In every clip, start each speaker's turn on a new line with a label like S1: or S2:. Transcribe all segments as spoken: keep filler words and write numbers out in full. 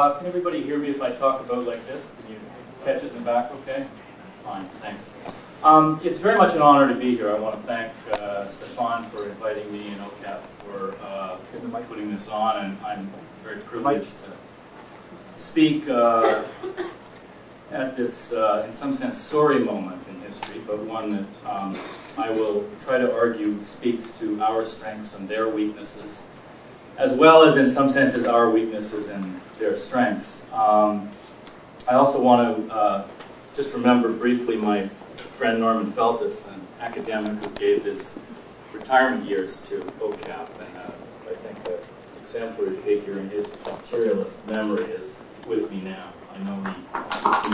S1: Uh, can everybody hear me if I talk about like this? Can you catch it in the back okay? Fine, thanks. Um, it's very much an honor to be here. I want to thank uh, Stefan for inviting me and O C A P for uh, putting this on, and I'm very privileged to speak uh, at this, uh, in some sense, sorry moment in history, but one that um, I will try to argue speaks to our strengths and their weaknesses, as well as, in some senses, our weaknesses and their strengths. Um, I also want to uh, just remember briefly my friend Norman Feltus, an academic who gave his retirement years to O C A P, and uh, I think an exemplary figure in his materialist memory is with me now. I know he...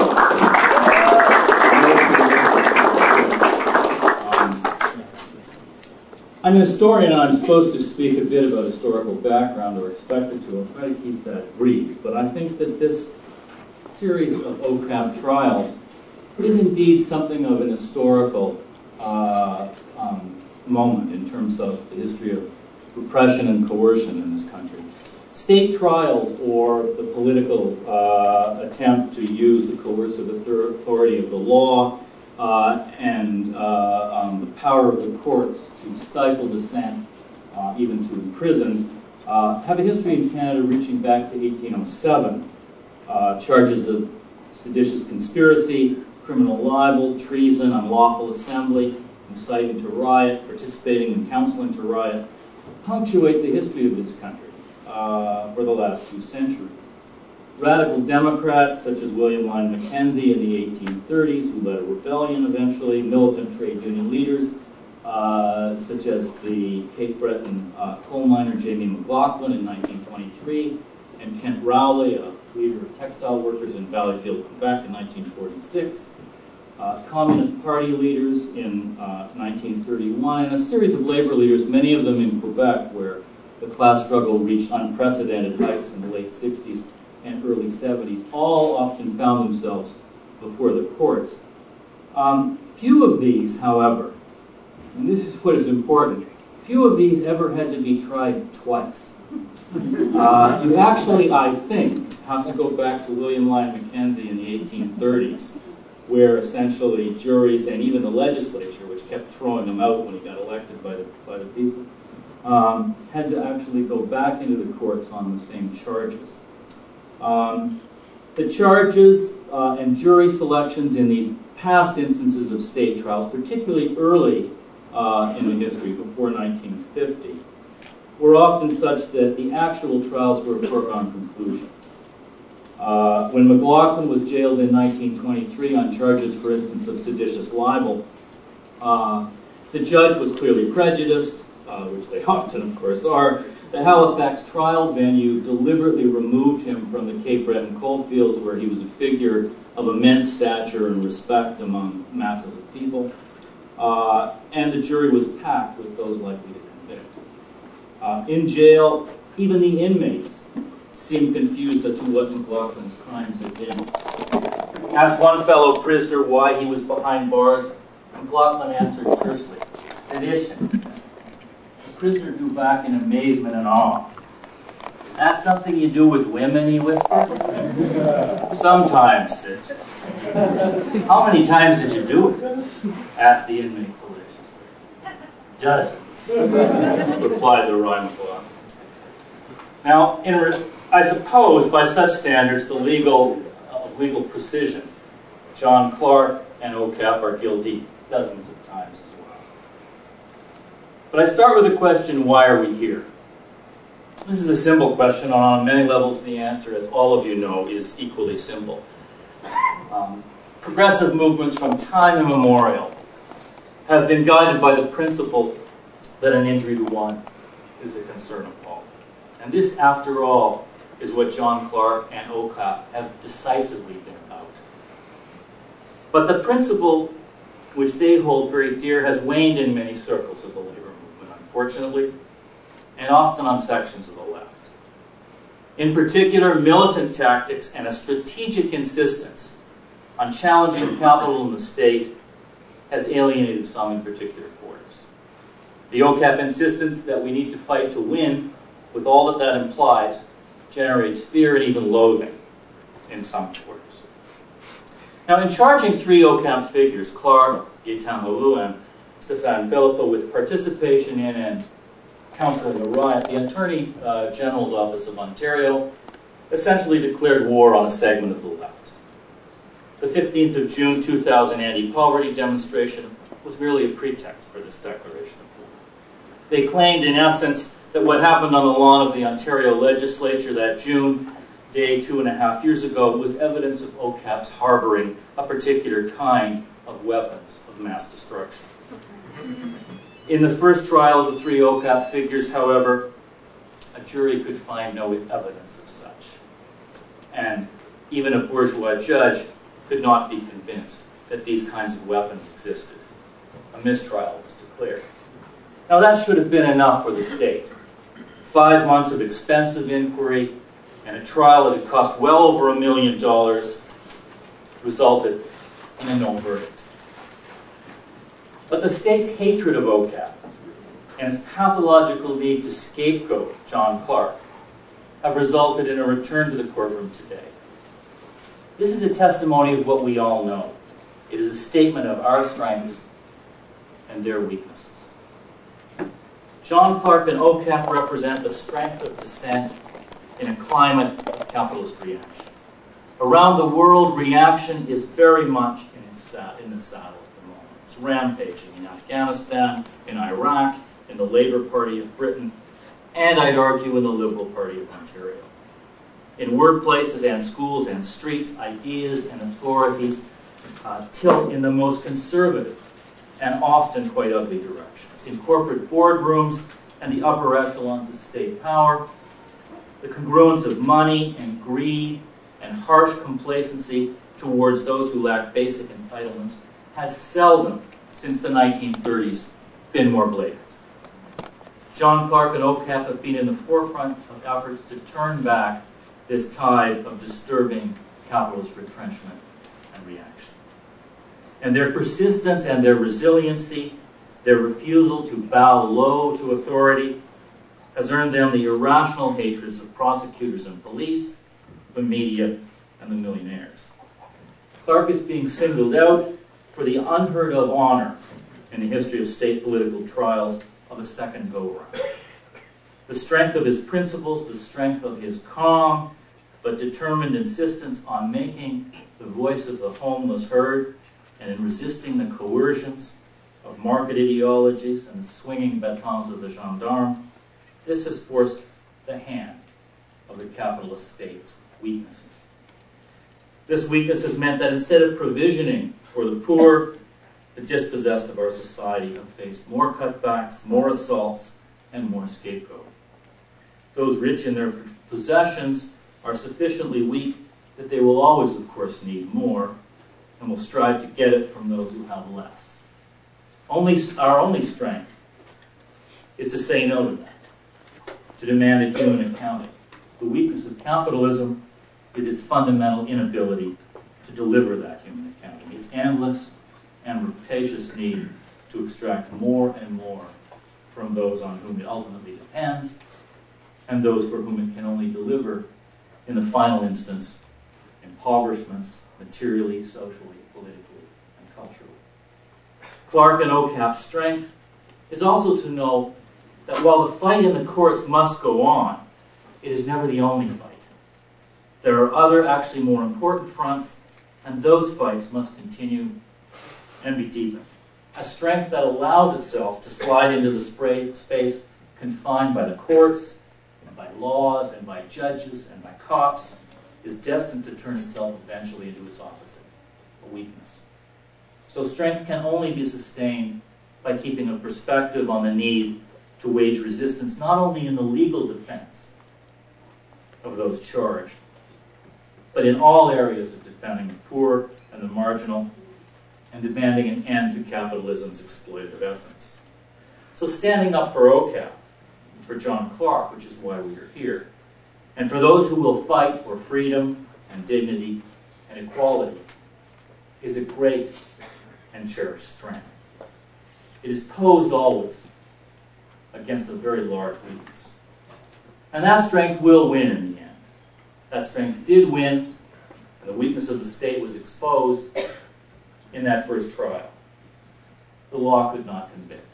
S1: um, I'm an historian, and I'm supposed to speak a bit about historical background, or expected to. I'll try to keep that brief, but I think that this series of O C A P trials is indeed something of an historical uh, um, moment in terms of the history of repression and coercion in this country. State trials, or the political uh, attempt to use the coercive authority of the law uh, and uh, um, the power of the courts to stifle dissent, uh, even to imprison, uh, have a history in Canada reaching back to eighteen oh seven. Uh, charges of seditious conspiracy, criminal libel, treason, unlawful assembly, inciting to riot, participating in counseling to riot, punctuate the history of this country uh, for the last two centuries. Radical Democrats such as William Lyon Mackenzie in the eighteen thirties, who led a rebellion eventually, militant trade union leaders uh, such as the Cape Breton uh, coal miner Jamie McLaughlin in nineteen twenty-three, and Kent Rowley, a leader of textile workers in Valleyfield, Quebec in nineteen forty-six, uh, Communist Party leaders in uh, nineteen thirty-one, and a series of labor leaders, many of them in Quebec, where the class struggle reached unprecedented heights in the late sixties and early seventies, all often found themselves before the courts. Um, few of these, however, and this is what is important, few of these ever had to be tried twice. Uh, you actually, I think, have to go back to William Lyon Mackenzie in the eighteen thirties, where essentially juries and even the legislature, which kept throwing him out when he got elected by the, by the people, um, had to actually go back into the courts on the same charges. Um, the charges uh, and jury selections in these past instances of state trials, particularly early uh, in the history, before nineteen fifty, were often such that the actual trials were a foregone conclusion. Uh, when McLaughlin was jailed in nineteen twenty-three on charges, for instance, of seditious libel, uh, the judge was clearly prejudiced, uh, which they often, of course, are. The Halifax trial venue deliberately removed him from the Cape Breton coalfields, where he was a figure of immense stature and respect among masses of people. Uh, and the jury was packed with those likely to convict. Uh, in jail, even the inmates seemed confused as to what McLaughlin's crimes had been. Asked one fellow prisoner why he was behind bars, McLaughlin answered tersely, "Sedition." The prisoner drew back in amazement and awe. "Is that something you do with women?" he whispered. "Sometimes," said Judge. "How many times did you do it?" asked the inmate maliciously. "Dozens," replied the wry McLaughlin. Now, in re I suppose, by such standards, the legal of uh, legal precision, John Clark and O C A P are guilty dozens of times as well. But I start with the question, why are we here? This is a simple question, and on many levels the answer, as all of you know, is equally simple. Um, progressive movements from time immemorial have been guided by the principle that an injury to one is the concern of all. And this, after all, is what John Clark and O C A P have decisively been about. But the principle which they hold very dear has waned in many circles of the labor movement, unfortunately, and often on sections of the left. In particular, militant tactics and a strategic insistence on challenging capital in the state has alienated some in particular quarters. The O C A P insistence that we need to fight to win, with all that that implies, generates fear and even loathing in some quarters. Now, in charging three O C A P figures, Clark, Gaetan Leloup, and Stéphane Philippot, with participation in and counseling the riot, the Attorney uh, General's Office of Ontario essentially declared war on a segment of the left. The fifteenth of June two thousand anti-poverty demonstration was merely a pretext for this declaration of war. They claimed, in essence, that what happened on the lawn of the Ontario legislature that June day two and a half years ago was evidence of O C A P's harboring a particular kind of weapons of mass destruction. In the first trial of the three O C A P figures, however, a jury could find no evidence of such. And even a bourgeois judge could not be convinced that these kinds of weapons existed. A mistrial was declared. Now that should have been enough for the state. Five months of expensive inquiry and a trial that had cost well over a million dollars resulted in a no verdict. But the state's hatred of O C A P and its pathological need to scapegoat John Clark have resulted in a return to the courtroom today. This is a testimony of what we all know. It is a statement of our strengths and their weaknesses. John Clark and O C A P represent the strength of dissent in a climate of capitalist reaction. Around the world, reaction is very much in, its, uh, in the saddle at the moment. It's rampaging in Afghanistan, in Iraq, in the Labour Party of Britain, and I'd argue in the Liberal Party of Ontario. In workplaces and schools and streets, ideas and authorities uh, tilt in the most conservative and often quite ugly directions. In corporate boardrooms and the upper echelons of state power, the congruence of money and greed and harsh complacency towards those who lack basic entitlements has seldom, since the nineteen thirties, been more blatant. John Clark and O C A P have been in the forefront of efforts to turn back this tide of disturbing capitalist retrenchment and reaction. And their persistence and their resiliency, their refusal to bow low to authority, has earned them the irrational hatreds of prosecutors and police, the media, and the millionaires. Clark is being singled out for the unheard of honor in the history of state political trials of a second go-round. The strength of his principles, the strength of his calm but determined insistence on making the voice of the homeless heard and in resisting the coercions of market ideologies and the swinging batons of the gendarme, this has forced the hand of the capitalist state's weaknesses. This weakness has meant that instead of provisioning for the poor, the dispossessed of our society have faced more cutbacks, more assaults, and more scapegoat. Those rich in their possessions are sufficiently weak that they will always, of course, need more, and will strive to get it from those who have less. Only, our only strength is to say no to that, to demand a human accounting. The weakness of capitalism is its fundamental inability to deliver that human accounting. Its endless and rapacious need to extract more and more from those on whom it ultimately depends, and those for whom it can only deliver, in the final instance, impoverishments, materially, socially, politically, and culturally. Clark and O C A P's strength is also to know that while the fight in the courts must go on, it is never the only fight. There are other, actually more important fronts, and those fights must continue and be deepened. A strength that allows itself to slide into the spray space confined by the courts, and by laws, and by judges, and by cops, is destined to turn itself eventually into its opposite, a weakness. So strength can only be sustained by keeping a perspective on the need to wage resistance, not only in the legal defense of those charged, but in all areas of defending the poor and the marginal, and demanding an end to capitalism's exploitative essence. So standing up for O C A P, for John Clark, which is why we are here, and for those who will fight for freedom and dignity and equality, is a great and cherished strength. It is posed always against a very large weakness. And that strength will win in the end. that strength did win, and the weakness of the state was exposed in that first trial. The law could not convict.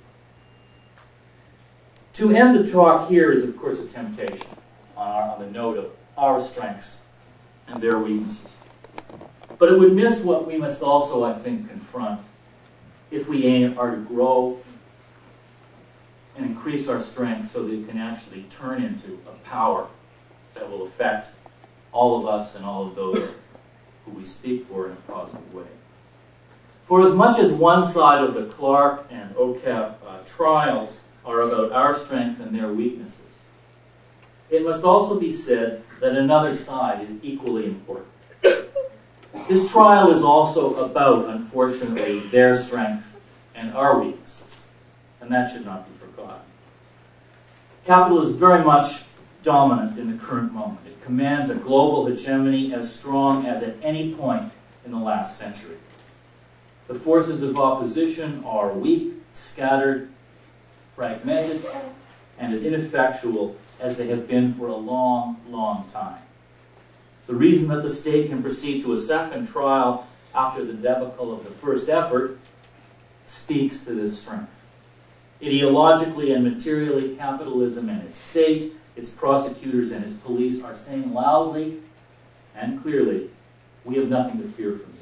S1: To end the talk here is, of course, a temptation on, our, on the note of our strengths and their weaknesses. But it would miss what we must also, I think, confront if we aim are to grow and increase our strength so that it can actually turn into a power that will affect all of us and all of those who we speak for in a positive way. For as much as one side of the Clark and O C A P uh, trials are about our strength and their weaknesses, it must also be said that another side is equally important. This trial is also about, unfortunately, their strength and our weaknesses, and that should not be forgotten. Capital is very much dominant in the current moment. It commands a global hegemony as strong as at any point in the last century. The forces of opposition are weak, scattered, fragmented, and as ineffectual as they have been for a long, long time. The reason that the state can proceed to a second trial after the debacle of the first effort speaks to this strength. Ideologically and materially, capitalism and its state, its prosecutors and its police are saying loudly and clearly, we have nothing to fear from you.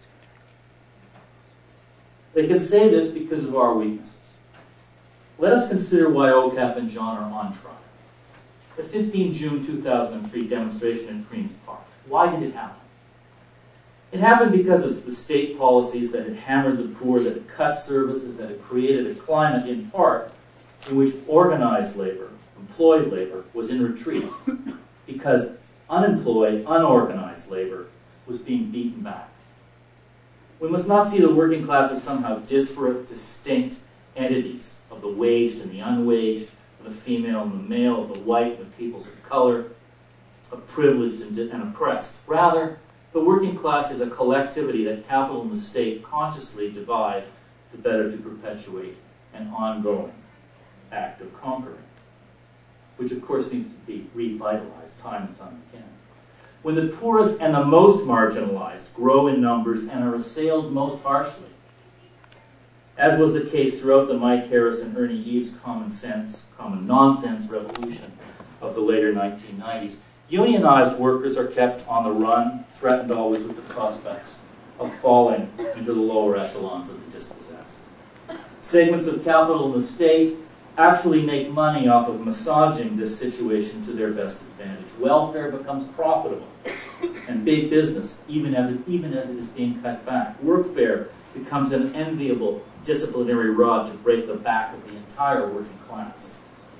S1: They can say this because of our weaknesses. Let us consider why O C A P and John are on trial. The fifteenth of June two thousand three demonstration in Queen's Park. Why did it happen? It happened because of the state policies that had hammered the poor, that had cut services, that had created a climate, in part, in which organized labor, employed labor, was in retreat because unemployed, unorganized labor was being beaten back. We must not see the working class as somehow disparate, distinct entities of the waged and the unwaged, of the female and the male, of the white and the peoples of color, of privileged and, and oppressed. Rather, the working class is a collectivity that capital and the state consciously divide the better to perpetuate an ongoing act of conquering, which of course needs to be revitalized time and time again. When the poorest and the most marginalized grow in numbers and are assailed most harshly, as was the case throughout the Mike Harris and Ernie Eves common sense, common nonsense revolution of the later nineteen nineties, unionized workers are kept on the run, threatened always with the prospects of falling into the lower echelons of the dispossessed. Segments of capital in the state actually make money off of massaging this situation to their best advantage. Welfare becomes profitable, and big business, even as it, even as it is being cut back. Workfare becomes an enviable disciplinary rod to break the back of the entire working class.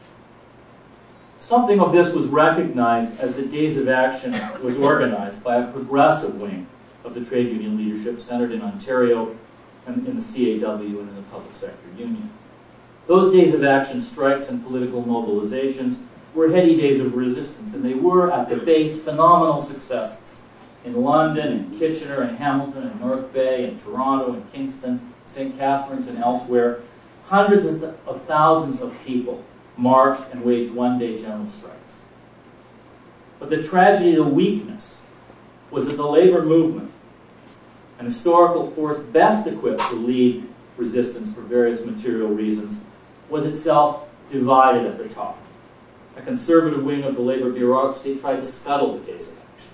S1: Something of this was recognized as the Days of Action was organized by a progressive wing of the trade union leadership centered in Ontario and in the C A W and in the public sector unions. Those Days of Action strikes and political mobilizations were heady days of resistance, and they were, at the base, phenomenal successes. In London, in Kitchener, in Hamilton, in North Bay, in Toronto, in Kingston, Saint Catharines, and elsewhere, hundreds of, th of thousands of people marched and waged one-day general strikes. But the tragedy, the weakness, was that the labor movement, an historical force best equipped to lead resistance for various material reasons, was itself divided at the top. A conservative wing of the labor bureaucracy tried to scuttle the Days of Action.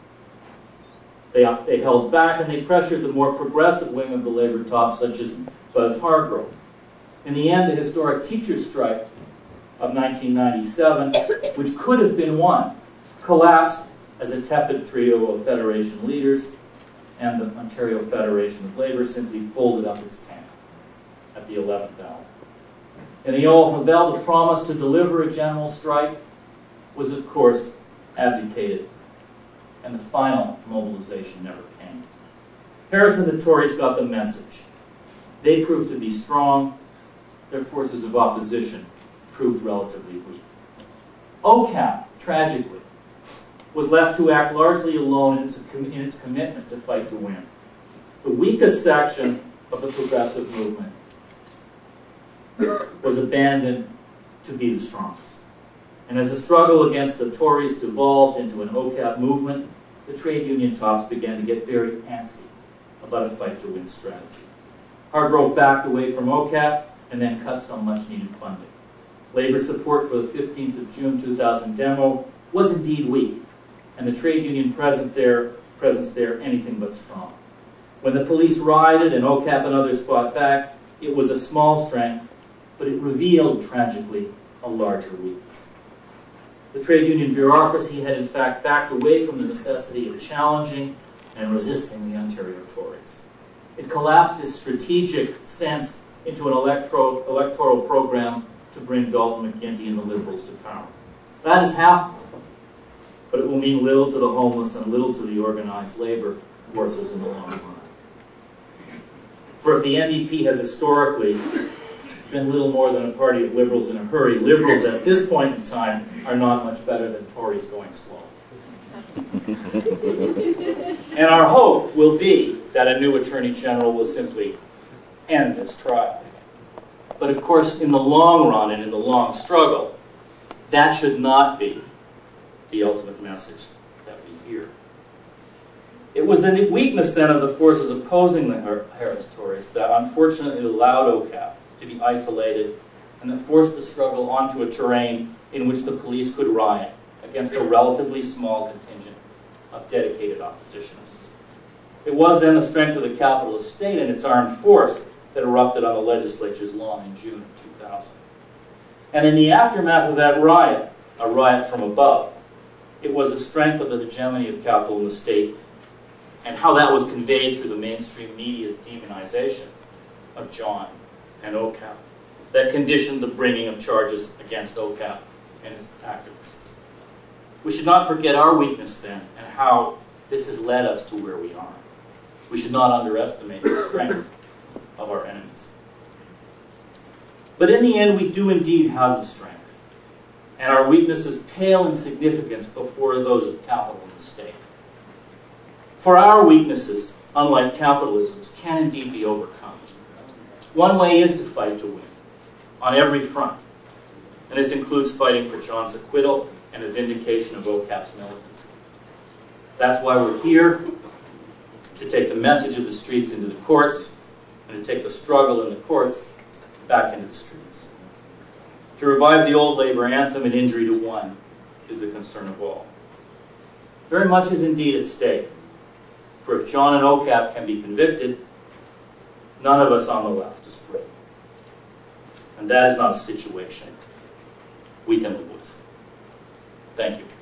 S1: They, they held back and they pressured the more progressive wing of the labor top, such as Buzz Hargrove. In the end, the historic teachers' strike of nineteen ninety-seven, which could have been won, collapsed as a tepid trio of Federation leaders, and the Ontario Federation of Labour simply folded up its tent at the eleventh hour. In the Old Havel, the promise to deliver a general strike was, of course, abdicated, and the final mobilization never came. Harris and the Tories got the message. They proved to be strong. Their forces of opposition proved relatively weak. O C A P, tragically, was left to act largely alone in its, in its commitment to fight to win. The weakest section of the progressive movement was abandoned to be the strongest. And as the struggle against the Tories devolved into an O C A P movement, the trade union tops began to get very antsy about a fight-to-win strategy. Hargrove backed away from O C A P and then cut some much-needed funding. Labor support for the fifteenth of June two thousand demo was indeed weak, and the trade union present there, presence there anything but strong. When the police rioted and O C A P and others fought back, it was a small strength, but it revealed, tragically, a larger weakness. The trade union bureaucracy had in fact backed away from the necessity of challenging and resisting the Ontario Tories. It collapsed its strategic sense into an electoral, electoral program to bring Dalton McGuinty and the Liberals to power. That has happened, but it will mean little to the homeless and little to the organized labor forces in the long run. For if the N D P has historically been little more than a party of Liberals in a hurry, Liberals at this point in time are not much better than Tories going slow. And our hope will be that a new Attorney General will simply end this trial. But of course, in the long run and in the long struggle, that should not be the ultimate message that we hear. It was the weakness then of the forces opposing the Harris Tories that unfortunately allowed O C A P to be isolated and that forced the struggle onto a terrain in which the police could riot against a relatively small contingent of dedicated oppositionists. It was then the strength of the capitalist state and its armed force that erupted on the legislature's lawn in June of two thousand. And in the aftermath of that riot, a riot from above, it was the strength of the hegemony of capital in the state and how that was conveyed through the mainstream media's demonization of John and O C A P that conditioned the bringing of charges against O C A P and its activists. We should not forget our weakness then and how this has led us to where we are. We should not underestimate the strength of our enemies. But in the end, we do indeed have the strength, and our weaknesses pale in significance before those of capital and the state. For our weaknesses, unlike capitalism's, can indeed be overcome. One way is to fight to win, on every front, and this includes fighting for John's acquittal and the vindication of O C A P's militancy. That's why we're here, to take the message of the streets into the courts, and to take the struggle in the courts back into the streets. To revive the old labor anthem, and injury to one is the concern of all. Very much is indeed at stake, for if John and O C A P can be convicted, none of us on the left is free. And that is not a situation we can live with. Thank you.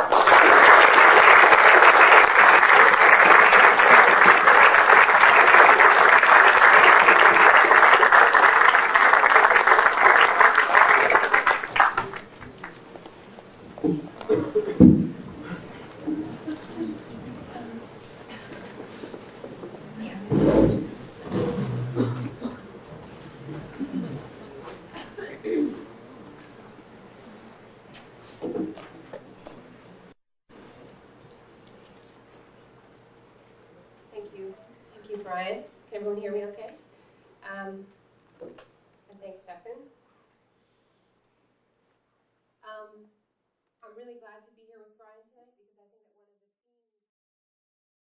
S2: Brian. Can everyone hear me okay? Um, and thanks, Stefan. Um, I'm really glad to